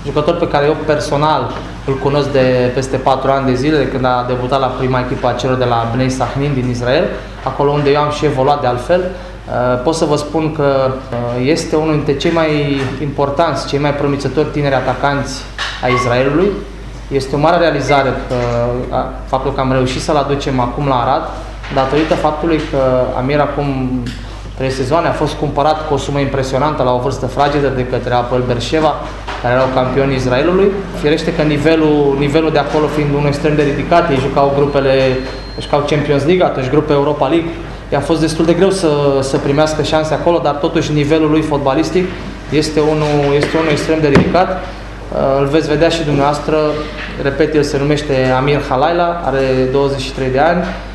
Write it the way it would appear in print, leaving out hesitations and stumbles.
jucător pe care eu personal îl cunosc de peste 4 ani de zile, de când a debutat la prima echipă a celor de la Bnei Sahnin din Israel, acolo unde eu am și evoluat de altfel. Pot să vă spun că este unul dintre cei mai importanți, cei mai promițători tineri atacanți a Israelului. Este o mare realizare faptul că am reușit să-l aducem acum la Arad, datorită faptului că Amir acum 3 sezoane a fost cumpărat cu o sumă impresionantă la o vârstă fragedă de către Hapoel Beersheva, care erau campioni Israelului. Firește că nivelul de acolo fiind unul extrem de ridicat, ei jucau Champions League, atunci grupe Europa League. I-a fost destul de greu să primească șanse acolo, dar totuși nivelul lui fotbalistic este unul extrem de ridicat. Îl veți vedea și dumneavoastră, repet, el se numește Amir Halaila, are 23 de ani.